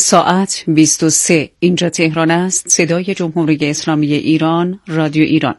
ساعت 23. اینجا تهران است. صدای جمهوری اسلامی ایران، رادیو ایران.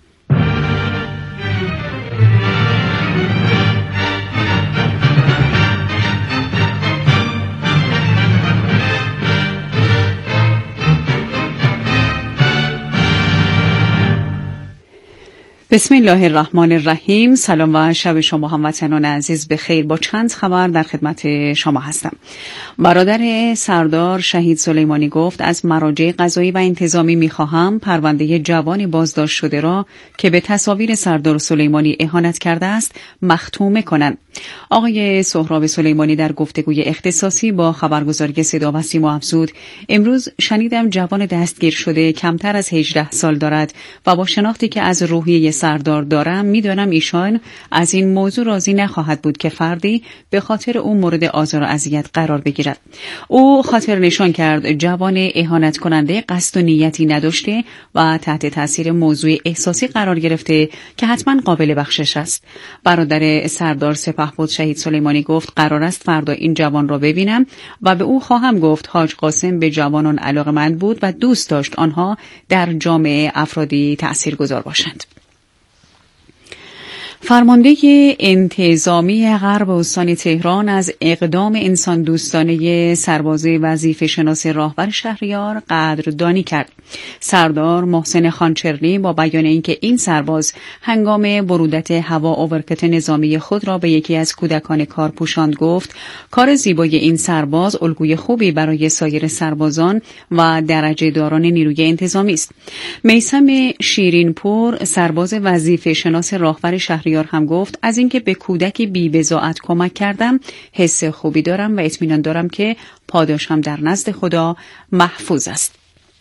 بسم الله الرحمن الرحیم. سلام و شب شما هموطنان عزیز بخیر. با چند خبر در خدمت شما هستم. برادر سردار شهید سلیمانی گفت از مراجع قضایی و انتظامی می‌خواهم پرونده جوان بازداشت شده را که به تصاویر سردار سلیمانی اهانت کرده است مختومه کنند. آقای سهراب سلیمانی در گفتگوی اختصاصی با خبرگزاری صدا و سیما افزود: امروز شنیدم جوان دستگیر شده کمتر از 18 سال دارد و با شناختی که از روحیه سردار دارم میدانم ایشان از این موضوع راضی نخواهد بود که فردی به خاطر او مورد آزار و اذیت قرار بگیرد. او خاطر نشان کرد جوان اهانت کننده قصد و نیتی نداشته و تحت تاثیر موضوع احساسی قرار گرفته که حتما قابل بخشش است. برادر سردار سپهبد شهید سلیمانی گفت قرار است فردا این جوان را ببینم و به او خواهم گفت حاج قاسم به جوانان علاقه‌مند بود و دوست داشت آنها در جامعه افرادی تأثیرگذار باشند. فرمانده انتظامی غرب استان تهران از اقدام انسان دوستانه سرباز وظیفه شناس راهبر شهریار قدردانی کرد. سردار محسن خانچرلی با بیان اینکه این سرباز هنگام برودت هوا اوورکت نظامی خود را به یکی از کودکان کار پوشاند گفت کار زیبای این سرباز الگوی خوبی برای سایر سربازان و درجه داران نیروی انتظامی است. میثم شیرینپور سرباز وظیفه شناس راهبر شهریار هم گفت از اینکه به کودکی بی‌بضاعت کمک کردم حس خوبی دارم و اطمینان دارم که پاداشم در نزد خدا محفوظ است.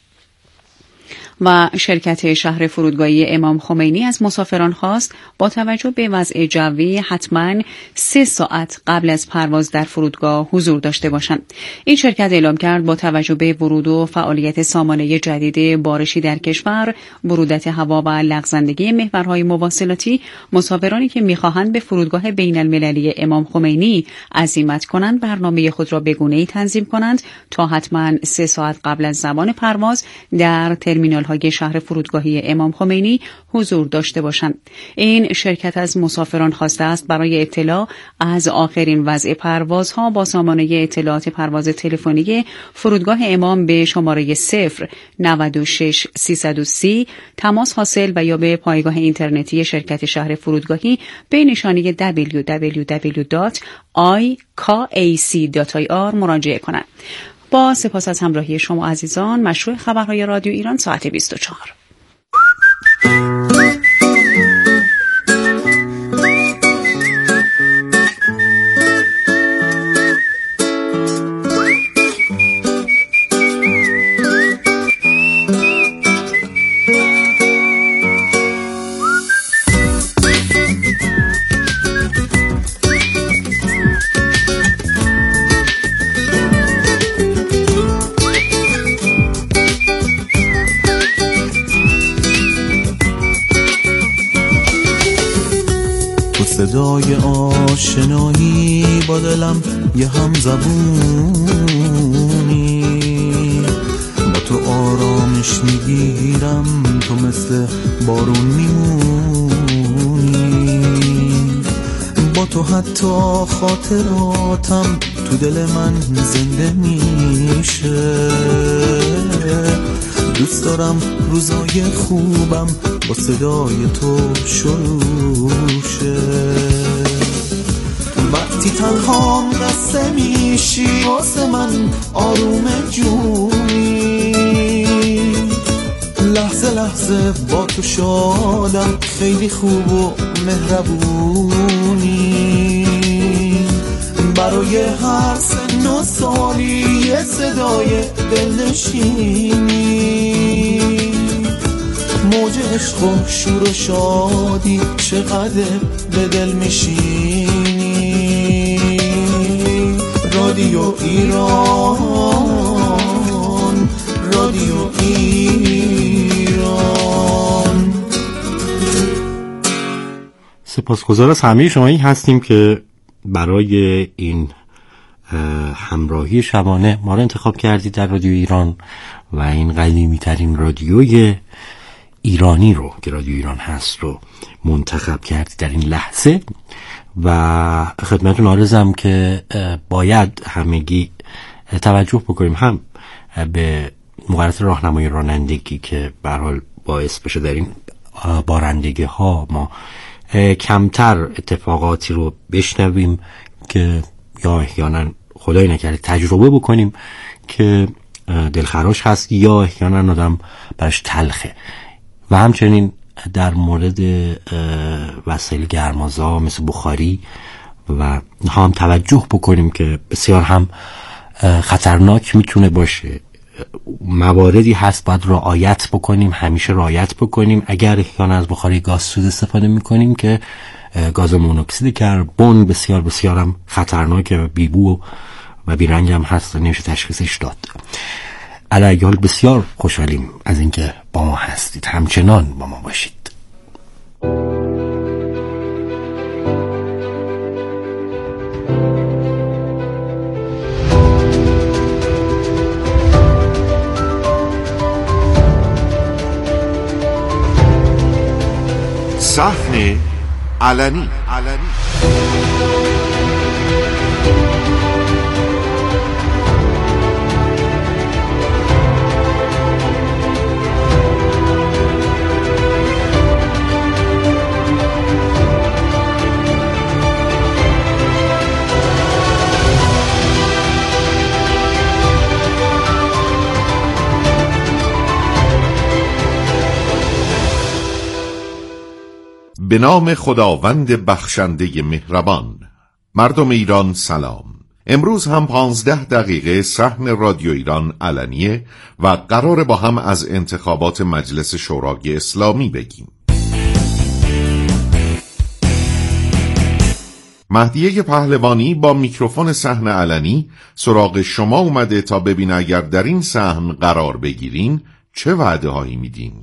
و شرکت شهر فرودگاهی امام خمینی از مسافران خواست با توجه به وضع جوی حتما 3 ساعت قبل از پرواز در فرودگاه حضور داشته باشند. این شرکت اعلام کرد با توجه به ورود و فعالیت سامانه جدید بارشی در کشور، برودت هوا و لغزندگی محورهای مواصلاتی، مسافرانی که می‌خواهند به فرودگاه بین المللی امام خمینی عزیمت کنند برنامه خود را به گونه‌ای تنظیم کنند تا حتما 3 ساعت قبل از زمان پرواز در ترمینال شهر فرودگاهی امام خمینی حضور داشته باشند. این شرکت از مسافران خواسته است برای اطلاع از آخرین وضع پروازها با سامانه اطلاعات پرواز تلفنی فرودگاه امام به شماره 096 330 تماس حاصل و یا به پایگاه اینترنتی شرکت شهر فرودگاهی به نشانی www.ikac.ir مراجعه کنند. با سپاس از همراهی شما عزیزان، مشروع خبرهای رادیو ایران ساعت 24. صدای آشنایی با دلم یه هم زبونی، با تو آرامش میگیرم، تو مثل بارون میمونی، با تو حتی خاطراتم تو دل من زنده میشه. دوست دارم روزای خوبم با صدای تو شروع شه. وقتی تنها قصه میشی واسه من آروم جونی، لحظه لحظه با تو شادم، خیلی خوب و مهربونی. برای هر سن و سالی یه صدای دلنشینی، موج عشق و شور و شادی چقدر به دل میشینی. رادیو ایران، رادیو ایران. سپاسگزار از همه شمایی هستیم که برای این همراهی شبانه ما رو انتخاب کردید در رادیو ایران و این قدیمی ترین رادیوی ایرانی رو که رادیو ایران هست رو منتخب کردید در این لحظه و خدمتتون عرضم که باید همگی توجه بکنیم هم به مقررات راهنمای رانندگی که به هر حال باعث بشه در این بارندگی ها ما کمتر اتفاقاتی رو بشنویم که یا احیانا خدای نکرده تجربه بکنیم که دلخراش هست یا احیانا آدم برش تلخه و همچنین در مورد وسایل گرمازا مثل بخاری و هم توجه بکنیم که بسیار هم خطرناک میتونه باشه. مواردی هست باید رعایت بکنیم، همیشه رعایت بکنیم. اگر احیانا از بخاری گازسوز استفاده میکنیم که گاز مونوکسید کربن بسیار بسیار هم خطرناکه و بیبو و بیرنگ هم هست و نمیشه تشخیصش داد. علی حال بسیار خوشحالیم از اینکه با ما هستید، همچنان با ما باشید. صحن علنی. به نام خداوند بخشنده مهربان. مردم ایران سلام. امروز هم 15 دقیقه صحن رادیو ایران علنیه و قراره با هم از انتخابات مجلس شورای اسلامی بگیم. مهدیه پهلوانی با میکروفون صحن علنی سراغ شما اومده تا ببینه اگر در این صحن قرار بگیرین چه وعده هایی میدین.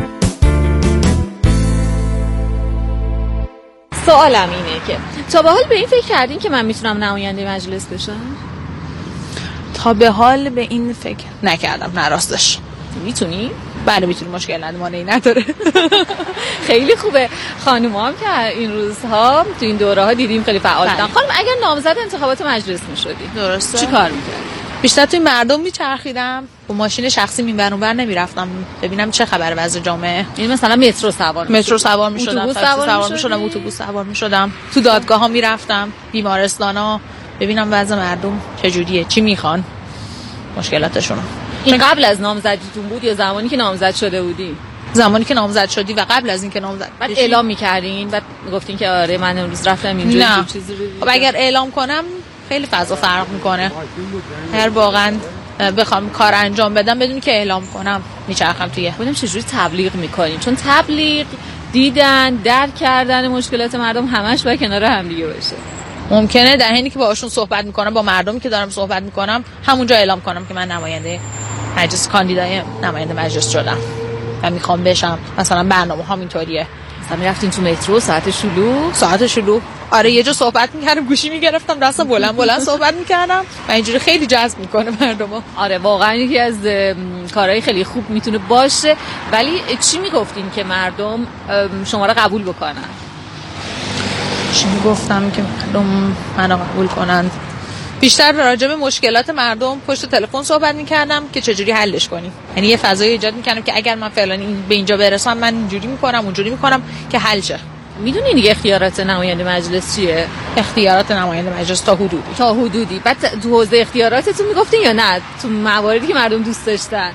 سوالم اینه که تا به حال به این فکر کردین که من میتونم نماینده مجلس بشم؟ تا به حال به این فکر نکردم، نه راستش. میتونی؟ بله میتونی، مشکل نداره، نداره. خیلی خوبه. خانوما هم که این روزها تو این دوره ها دیدیم خیلی فعال بودن. خانم اگر نامزد انتخابات مجلس میشدی درسته چی کار میکردی؟ بیشتر توی مردم میچرخیدم، با ماشین شخصی این ور نمیرفتم ببینم چه خبره وضع جامعه. یعنی مثلا مترو سوار میشدم، اتوبوس سوار میشدم، تو دادگاه‌ها میرفتم، بیمارستانا، ببینم وضع مردم چجوریه، چی میخوان، مشکلاتشون. این قبل از نامزدیتون بود یا زمانی که نامزد شده بودی؟ زمانی که نامزد شدی و قبل از اینکه نامزد بعد اعلام می‌کردین، بعد گفتین که آره من امروز رفتم اینجوری چیزی رو. خب اگر اعلام کنم خیلی فضا فرق میکنه. هر واقعا بخوام کار انجام بدم بدون که اعلام کنم میچرخم توی. ببینم چجوری تبلیغ میکنین، چون تبلیغ دیدن، درک کردن مشکلات مردم همش باید کنار هم دیگه باشه. ممکنه در حینی که باهاشون صحبت میکنم، با مردمی که دارم صحبت میکنم، همونجا اعلام کنم که من نماینده مجلس، کاندیدای نماینده مجلس شدم و میخوام بشم. مثلا برنامه‌هام اینطوریه. مثلا میرفتین تو مترو ساعت شلوغ؟ آره یه جا صحبت میکردم، گوشی میگرفتم، دستم بلند صحبت میکردم و اینجوری خیلی جذب میکنه مردمو. آره واقعا یکی از کارهای خیلی خوب میتونه باشه. ولی چی میگفتین که مردم شما رو قبول بکنن؟ چی میگفتم که مردم منو قبول کنند؟ بیشتر راجع به مشکلات مردم پشت تلفن صحبت میکردم که چجوری حلش کنیم. یعنی یه فضای ایجاد میکردم که اگر من فعلا به اینجا برسم من اینجوری میکنم اونجوری میکنم که حل شه. میدونین دیگه اختیارات نماینده مجلس چیه؟ اختیارات نماینده مجلس تا حدودی. بعد تو حوزه اختیاراتتون میگفتین یا نه تو مواردی که مردم دوست داشتن؟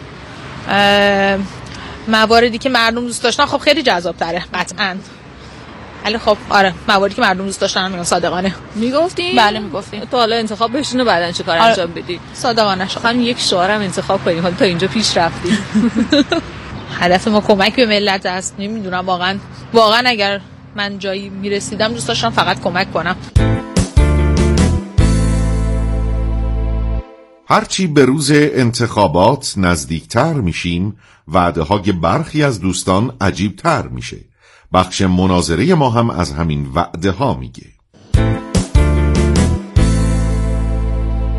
مواردی که مردم دوست داشتن خب خیلی جذاب تره قطعاً. ولی خب آره مواردی که مردم دوست داشتن میگم صادقانه میگفتین؟ بله میگفتیم. تو حالا انتخاب بشین و بعدن چه کار انجام بدی؟ صادقانه شد. خواهم یک شعارم انتخاب کنیم، حالا تا اینجا پیش رفتیم. هدف ما کمک به ملت است. نمیدونم واقعا اگر من جایی میرسیدم دوست داشتم فقط کمک کنم. هرچی به روز انتخابات نزدیکتر میشیم وعده های برخی از دوستان عجیبتر میشه. بخش مناظره ما هم از همین وعده ها میگه.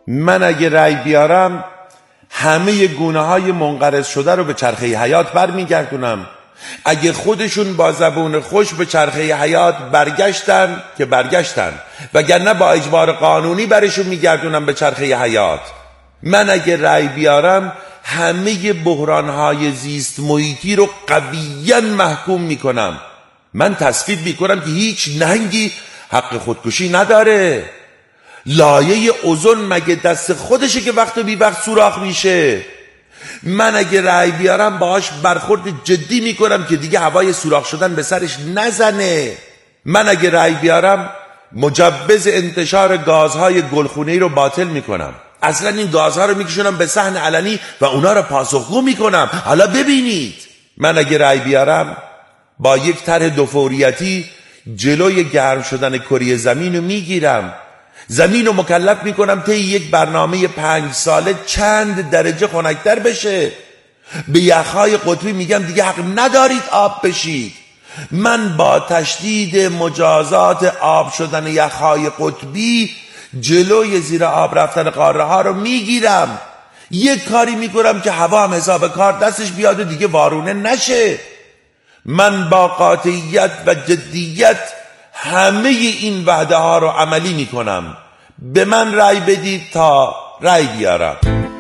من اگه رأی بیارم همه گونه‌های منقرض شده رو به چرخه حیات برمیگردونم. اگه خودشون با زبون خوش به چرخه حیات برگشتن که برگشتن، وگرنه با اجبار قانونی برشون میگردونم به چرخه حیات. من اگه رأی بیارم همه بحرانهای زیست محیطی رو قویاً محکوم میکنم. من تصویب میکنم که هیچ نهنگی حق خودکشی نداره. لایه اوزون مگه دست خودشه که وقت و بی وقت سوراخ میشه؟ من اگه رأی بیارم باهاش برخورد جدی میکنم که دیگه هوای سوراخ شدن به سرش نزنه. من اگه رأی بیارم مجوز انتشار گازهای گلخونه‌ای رو باطل میکنم. اصلا این گازها رو میکشونم به صحن علنی و اونا رو پاسخگو میکنم. حالا ببینید، من اگه رأی بیارم با یک طرح دوفوریتی جلوی گرم شدن کره زمین رو میگیرم. زمین رو مکلف میکنم طی یک برنامه 5 ساله چند درجه خنک‌تر بشه. به یخهای قطبی میگم دیگه حق ندارید آب بشید. من با تشدید مجازات آب شدن یخهای قطبی جلوی زیر آب رفتن قاره ها رو میگیرم. یک کاری میکنم که هوا هم حساب کار دستش بیاد و دیگه وارونه نشه. من با قاطعیت و جدیت همه این وعده ها رو عملی میکنم. به من رأی بدید تا رأی بیارم.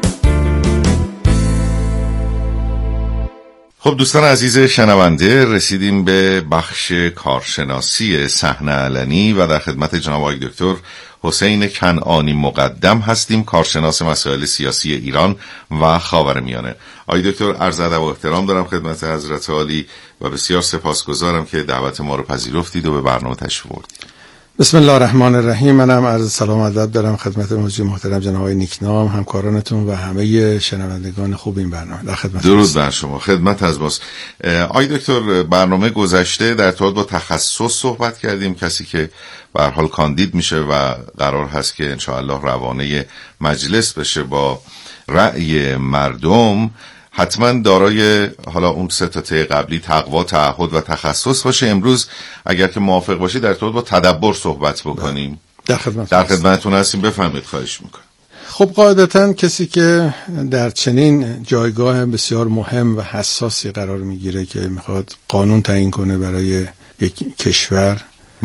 خب دوستان عزیز شنونده، رسیدیم به بخش کارشناسی صحنه علنی و در خدمت جناب آقای دکتر حسین کنعانی مقدم هستیم، کارشناس مسائل سیاسی ایران و خاورمیانه. آقای دکتر، عرض ادب و احترام دارم خدمت حضرت عالی و بسیار سپاسگزارم که دعوت ما رو پذیرفتید و به برنامه تشریف آوردید. بسم الله الرحمن الرحیم. منم عرض سلام و ادب دارم خدمت موجود محترم جناب آقای نیکنام، همکارانتون و همه شنوندگان خوب این برنامه. در خدمت. درود بر شما. خدمت از باز. آقای دکتر، برنامه گذشته در ارتباط با تخصص صحبت کردیم، کسی که به هر حال کاندید میشه و قرار هست که انشاءالله روانه مجلس بشه با رأی مردم، حتما دارای حالا اون 3 تا قبلی تقوا، تعهد و تخصص باشه. امروز اگر که موافق باشید در ارتباط با تدبر صحبت بکنیم. در خدمتتون هستیم، بفرمایید. خواهش میکنم. خب قاعدتا کسی که در چنین جایگاه بسیار مهم و حساسی قرار میگیره که میخواد قانون تعیین کنه برای یک کشور،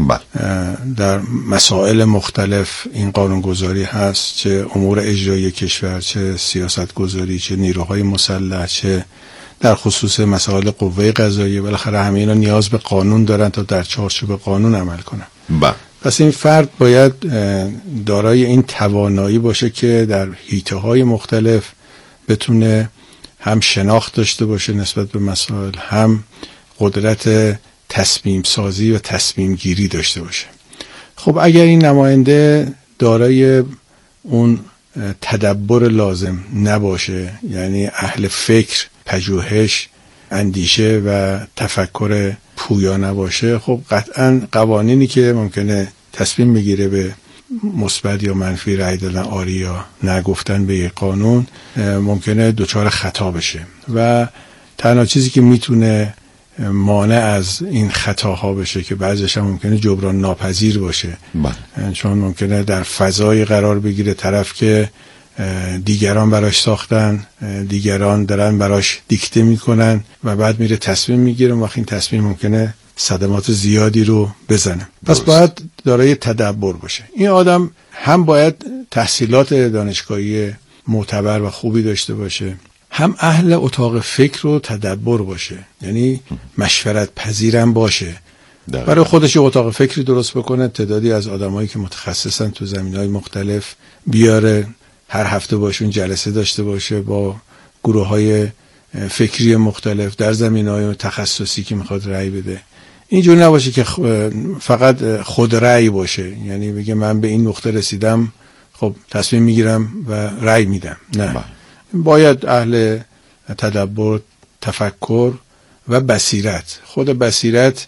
در مسائل مختلف این قانونگذاری هست، چه امور اجرایی کشور، چه سیاست گذاری، چه نیروهای مسلح، چه در خصوص مسائل قوه قضاییه، بالاخره همه اینا نیاز به قانون دارن تا در چارچوب قانون عمل کنن. پس این فرد باید دارای این توانایی باشه که در حیطه‌های مختلف بتونه هم شناخت داشته باشه نسبت به مسائل، هم قدرت تصمیم سازی و تصمیم گیری داشته باشه. خب اگر این نماینده دارای اون تدبر لازم نباشه، یعنی اهل فکر، پژوهش، اندیشه و تفکر پویا نباشه، خب قطعاً قوانینی که ممکنه تصمیم بگیره به مثبت یا منفی رأی دادن آری یا نگفتن به یک قانون ممکنه دچار خطا بشه و تنها چیزی که میتونه مانع از این خطاها بشه که بعضیش هم ممکنه جبران ناپذیر باشه، چون ممکنه در فضای قرار بگیره طرف که دیگران براش ساختن، دیگران دارن براش دیکته میکنن و بعد میره تصمیم میگیره و این تصمیم ممکنه صدمات زیادی رو بزنه. پس باید دارای تدبر باشه. این آدم هم باید تحصیلات دانشگاهی معتبر و خوبی داشته باشه، هم اهل اتاق فکر و تدبر باشه، یعنی مشورت پذیرم باشه، برای خودش اتاق فکری درست بکنه، تعدادی از آدمایی که متخصصن تو زمینهای مختلف بیاره، هر هفته باشون جلسه داشته باشه با گروه‌های فکری مختلف در زمینه‌های تخصصی که میخواد رأی بده. اینجور نباشه که فقط خود رأی باشه، یعنی بگه من به این نقطه رسیدم، خب تصمیم میگیرم و رأی میدم. نه، باید اهل تدبر، تفکر و بصیرت. خود بصیرت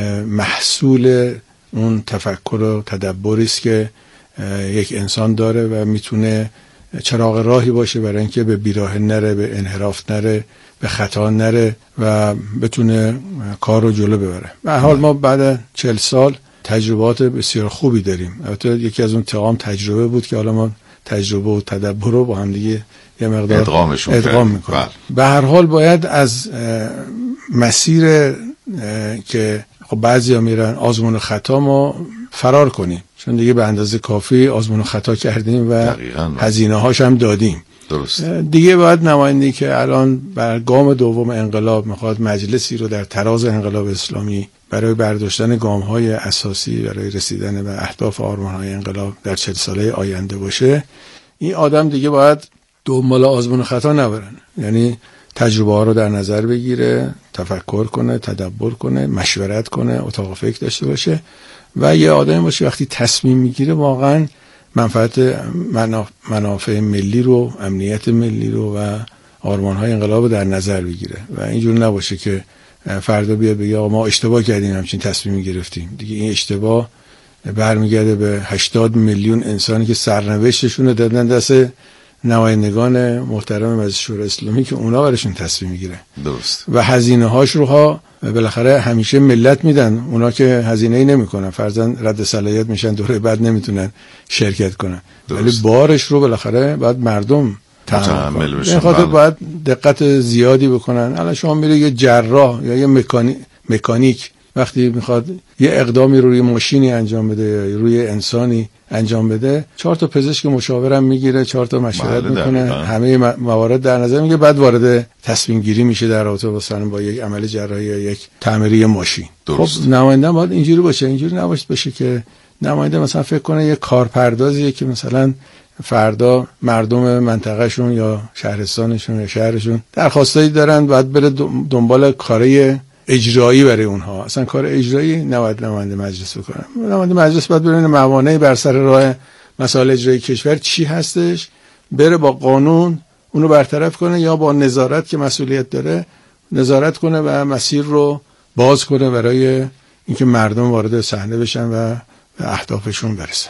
محصول اون تفکر و تدبری است که یک انسان داره و میتونه چراغ راهی باشه برای اینکه به بیراه نره، به انحراف نره، به خطا نره و بتونه کار رو جلو ببره. به هر حال ما بعد 40 سال تجربات بسیار خوبی داریم. البته یکی از اون تمام تجربه بود که حالا ما تجربه و تدبر رو با هم دیگه یه مقدار ادغام میکنه. به هر حال باید از مسیر که خب بعضیا میرن آزمون و خطا ما فرار کنیم، چون دیگه به اندازه کافی آزمون و خطا کردیم و هزینه هاش هم دادیم. درست. دیگه باید نمایندگی که الان بر گام دوم انقلاب میخواد مجلسی رو در تراز انقلاب اسلامی برای برداشتن گام‌های اساسی برای رسیدن به اهداف و آرمان‌های انقلاب در 40 ساله آینده باشه، این آدم دیگه باید دنبال آزمون و خطا نبرن، یعنی تجربه ها رو در نظر بگیره، تفکر کنه، تدبر کنه، مشورت کنه، اتاق فکر داشته باشه و یه آدمی باشه وقتی تصمیم میگیره واقعا منفعت منافع ملی رو، امنیت ملی رو و آرمان‌های انقلاب رو در نظر بگیره و اینجور نباشه که فردا بیاد بگه آقا ما اشتباه کردیم همچین تصمیمی گرفتیم. دیگه این اشتباه برمیگرده به 80 میلیون انسانی که سرنوشتشون رو دادن دست نمایندگان محترم مجلس شورای اسلامی که اونا براشون تصمیم میگیره. درست. و هزینه هاش رو بالاخره همیشه ملت میدن، اونا که هزینه‌ای نمیکنن، فرضاً رد صلاحیت میشن دوره بعد نمیتونن شرکت کنن، ولی بارش رو بالاخره باید مردم متحمل بشن. خاطر باید دقت زیادی بکنن. الان شما میره یه جراح یا یه مکانیک وقتی میخواد یه اقدامی روی ماشینی انجام بده یا روی انسانی انجام بده، 4 تا پزشک مشاورم میگیره، 4 تا مشورت میکنه، همه موارد در نظر میگیره، بعد وارد تصمیم گیری میشه در رابطه مثلا با یک عمل جراحی یا یک تعمیری ماشین. خب نماینده باید اینجوری باشه، اینجوری نباشه که نماینده مثلا فکر کنه یه کارپردازیه که مثلا فردا مردم منطقهشون یا شهرستانشون یا شهرشون درخواستایی دارن، باید بره دنبال کارهای اجرایی برای اونها. اصلا کار اجرایی نباید نماینده مجلس بکنه. نماینده مجلس باید ببینه موانعی بر سر راه مسائل اجرایی کشور چی هستش، بره با قانون اونو برطرف کنه یا با نظارت که مسئولیت داره نظارت کنه و مسیر رو باز کنه برای اینکه مردم وارد صحنه بشن و به اهدافشون برسن.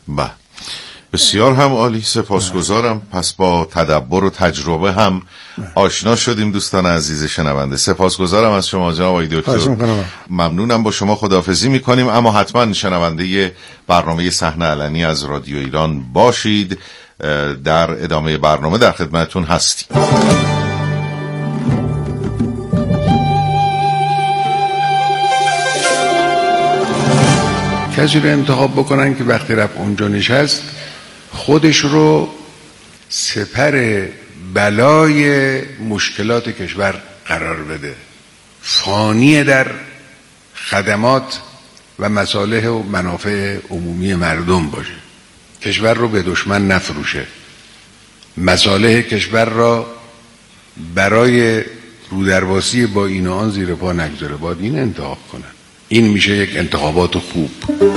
بسیار هم عالی، سپاسگزارم. پس با تدبر و تجربه هم آشنا شدیم دوستان عزیز شنونده. سپاسگزارم از شما جناب آقای دکتر. ممنونم، با شما خداحافظی میکنیم، اما حتما شنونده برنامه صحنه علنی از رادیو ایران باشید. در ادامه برنامه در خدمتتون هستیم. کسی رو انتخاب بکنن که وقتی رفت اونجا نشست خودش رو سپر بلای مشکلات کشور قرار بده، فانی در خدمات و مصالح و منافع عمومی مردم باشه، کشور رو به دشمن نفروشه، مصالح کشور را برای رودرواسی با این و آن زیر پا نگذاره، باید این انتخاب کنن. این میشه یک انتخابات خوب.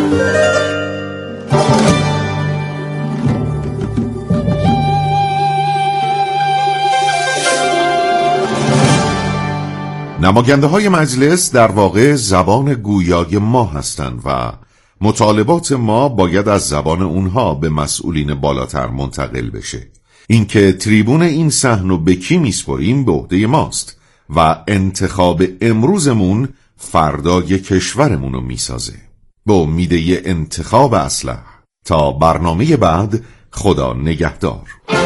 نماینده های مجلس در واقع زبان گویای ما هستند و مطالبات ما باید از زبان اونها به مسئولین بالاتر منتقل بشه. اینکه تریبون این صحن رو به کی میسپاریم به عهده ماست و انتخاب امروزمون فردای کشورمون رو میسازه. به امید یه انتخاب اصلح. تا برنامه بعد، خدا نگهدار.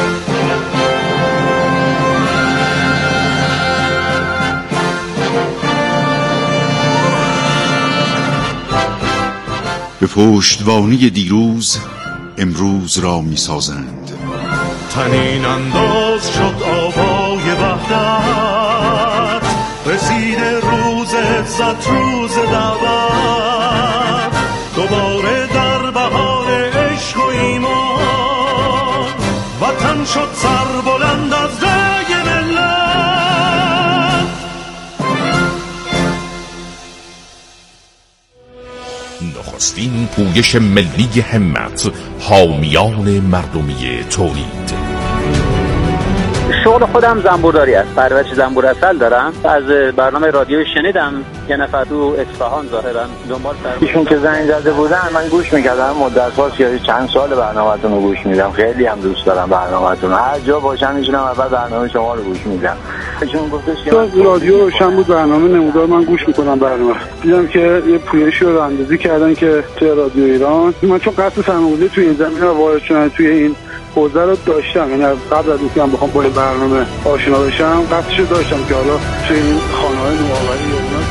به پشتوانی دیروز امروز را می سازند. تنین انداز شد آوای وحدت، رسید روز عزت، روز دعوت، دوباره در بهار عشق و ایمان، وطن شد سربلند از رای ملت. نخستین پویش ملی همت، حامیان مردمی تولید. شغل خودم زنبورداری است، پرورش زنبور عسل دارم. از برنامه رادیو شنیدم یه نفر تو اصفهان ظاهرا دنبال ایشون که زنگ زده بودن، من گوش میکردم مدت‌هاست، یا چند سال برنامه‌تون رو گوش میدم. خیلی هم دوست دارم برنامه‌تون. هر جا باشم میشونم اول برنامه شما رو گوش میدم. جون گفتش تو رادیو روشن بود، برنامه نمودار من گوش میکنم برنامه، دیدم که یه پویشی رو اندازی کردن که توی رادیو ایران. من چون قصد سرمایه‌گذاری توی این زمینه و وارد شدن توی این حوزه رو داشتم، یعنی قبل از اینکه بخوام با این برنامه آشنا بشم قصدش رو داشتم که حالا توی این خانه‌های نوآوری یا اینا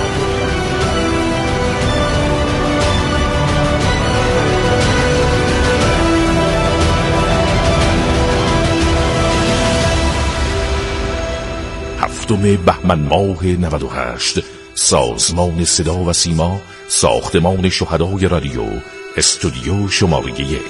بهمن ماه 98 سازمان صدا و سیما، ساختمان شهدای رادیو، استودیو شماره 1.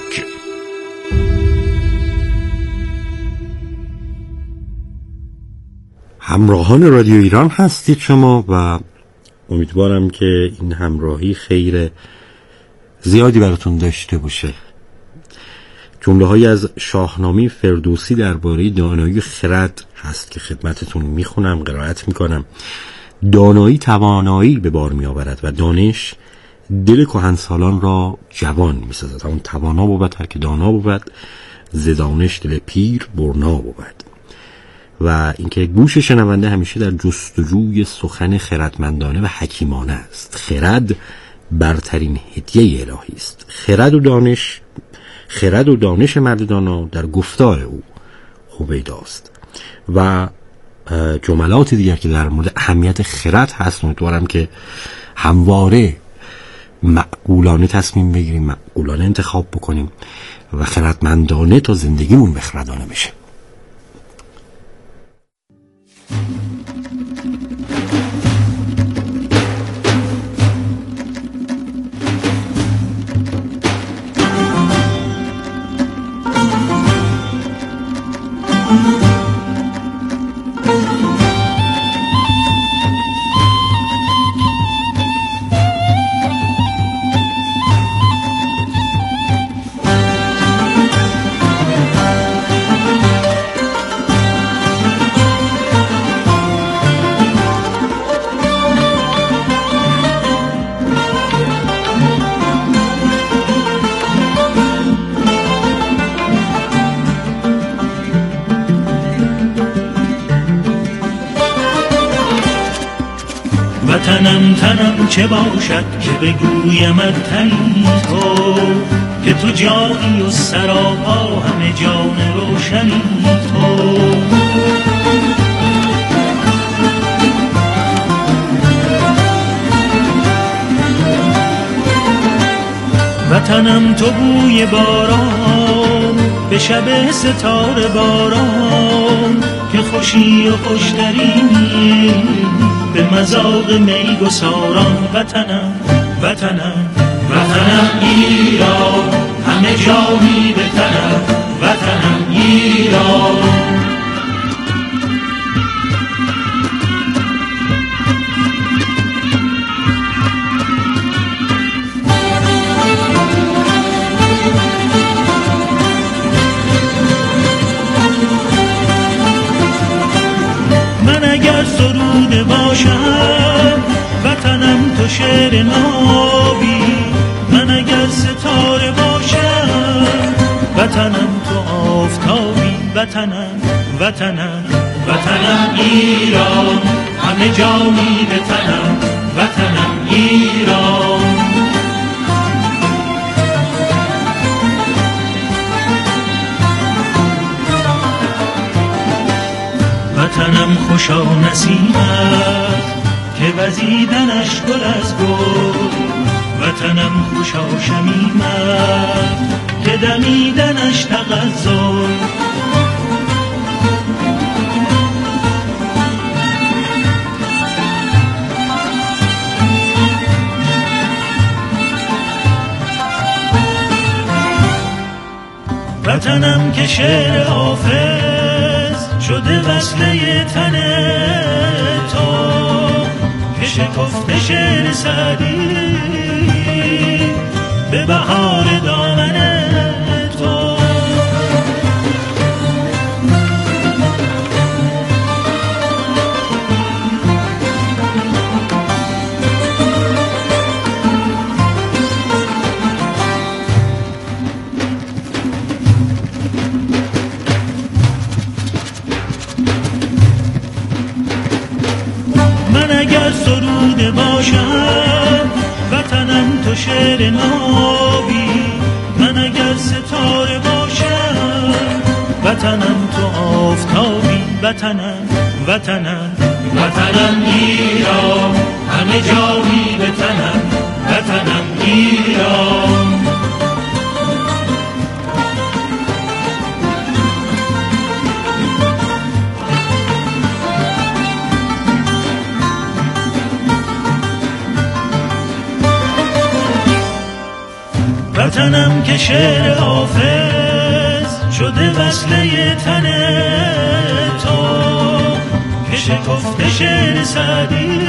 همراهان رادیو ایران هستید شما و امیدوارم که این همراهی خیر زیادی براتون داشته باشه. جمله‌هایی از شاهنامه فردوسی درباره دانایی و خرد هست که خدمتتون میخونم، قرائت میکنم. دانایی توانایی به بار میآورد و دانش دل کهنسالان را جوان میسازد. همون توانا بود هر که دانا بود، ز دانش دل پیر برنا بود. و اینکه گوش شنونده همیشه در جستجوی سخن خردمندانه و حکیمانه است. خرد برترین هدیه الهی است. خرد و دانش مرد دانا در گفتار او هویداست. و جملات دیگر که در مورد اهمیت خرد هست، امیدوارم که همواره معقولانه تصمیم بگیریم، معقولانه انتخاب بکنیم و خردمندانه تا زندگیمون بخردانه بشه. تنم چه باشد که بگویمت تنی تو، که تو جانی و سراپا همه جان روشنی تو. وطنم تو بوی باران به شب ستاره باران، که خوشی و خوشترینی به مذاق می گساران. وطنم ایران، همه جانی به تنم. وطنم ایران. من اگر سروده باشم وطنم تو شعر نابی، من اگر ستاره باشم وطنم تو آفتابی. وطنم ایران، همه جانی به تنم. وطنم ایران. وطنم خوشا نسیمت که وزیدنش گل از گل. وطنم خوشا شمیمت که دمیدنش تغزل. وطنم که شعر حافظ شده وصله تن تو، که شکفته شعر سعدی به بهار دامن تو. تو شعر نابی، من اگر ستاره باشم وطنم تو آفتابی. وطنم وطنم وطنم ایران، همه جایی به تنم وطنم ایران. وطنم که شعر حافظ شده وصله تن تو، که شکفته شعر سعدی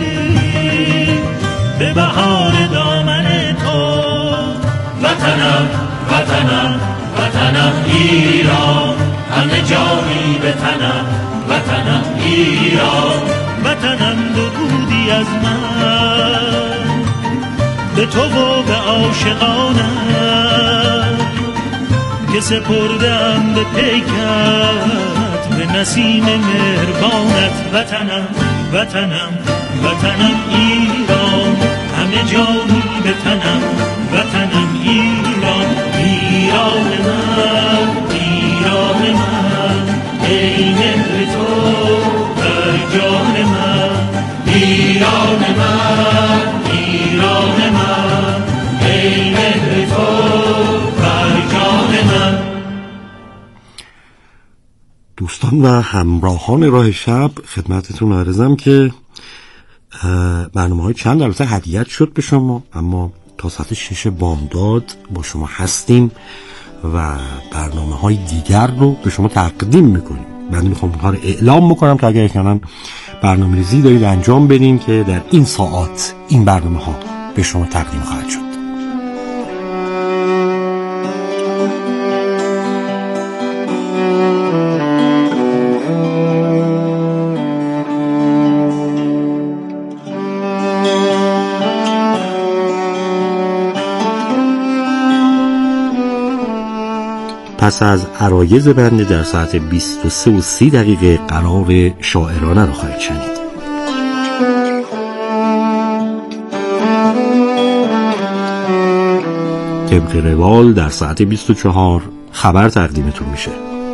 به بهار دامن تو. وطنم وطنم وطنم ایران، همه جایی به تنم وطنم ایران. وطنم درودی از من به تو و به عاشقانم، که سپردم به پیکت به نسیم مهربانت. وطنم وطنم وطنم ایران، همه جایی به تنم وطنم ایران. ایران من ایران من، ای مهر تو در جان من. ایران من ایران من، ای مهر تو بر جان من. دوستان و همراهان راه شب، خدمتتون عرضم که برنامه‌های چند البته هدیت شد به شما، اما تا ساعت 6 بامداد با شما هستیم و برنامه‌های دیگر رو به شما تقدیم میکنیم. من میخوام اونها رو اعلام بکنم که اگر احیانا برنامه‌ریزی دارید انجام بدین که در این ساعات این برنامه‌ها به شما تقدیم خواهد شد. پس از عرایض بنده در ساعت 23:30 قرار شاعرانه رو خواهید شنید. طبق روال در ساعت 24 خبر تقدیمتون میشه.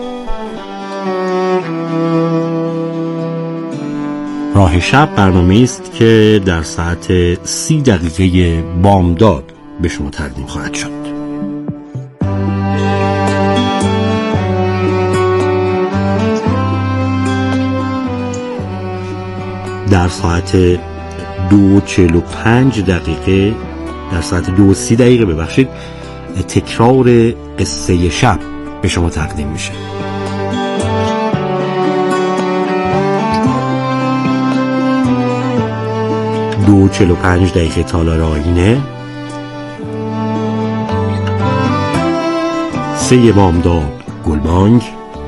راه شب برنامه است که در ساعت 30 بامداد به شما تقدیم خواهد شد. در ساعت 2:45 در ساعت 2:30 ببخشید تکرار قصه شب به شما تقدیم میشه. دو 45 تالار آینه، 3 بامداد گلبانگ،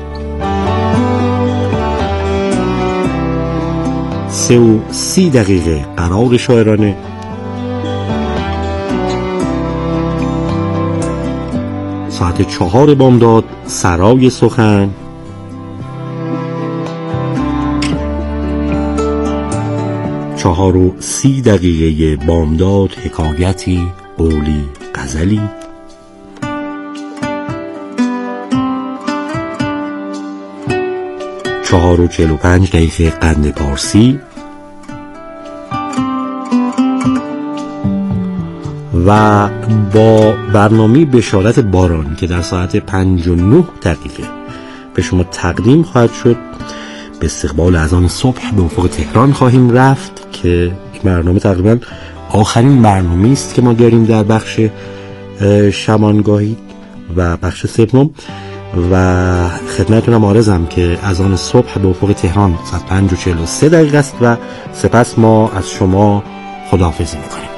3:30 قرار شاعرانه، ساعت 4 بامداد سرای سخن، 4:30 بامداد حکایتی، قولی، غزلی، 4:45 قند پارسی و با برنامه بشارت باران که در ساعت 5:09 به شما تقدیم خواهد شد به استقبال اذان صبح به افق تهران خواهیم رفت که این برنامه تقریبا آخرین برنامه است که ما داریم در بخش شبانگاهی و بخش سوم و خدمتتونم عرضم که اذان صبح به افق تهران ساعت 5:43 است و سپس ما از شما خداحافظی میکنیم.